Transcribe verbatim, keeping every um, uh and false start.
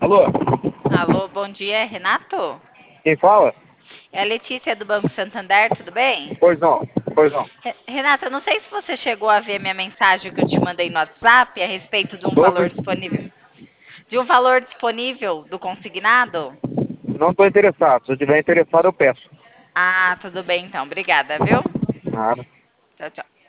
Alô? Alô, bom dia, Renato? Quem fala? É a Letícia do Banco Santander, tudo bem? Pois não, pois não. Re- Renato, eu não sei se você chegou a ver minha mensagem que eu te mandei no WhatsApp a respeito de um valor Sobre? disponível. De um valor disponível do consignado? Não estou interessado. Se eu estiver interessado, eu peço. Ah, tudo bem então, obrigada, viu? Nada. Tchau, tchau.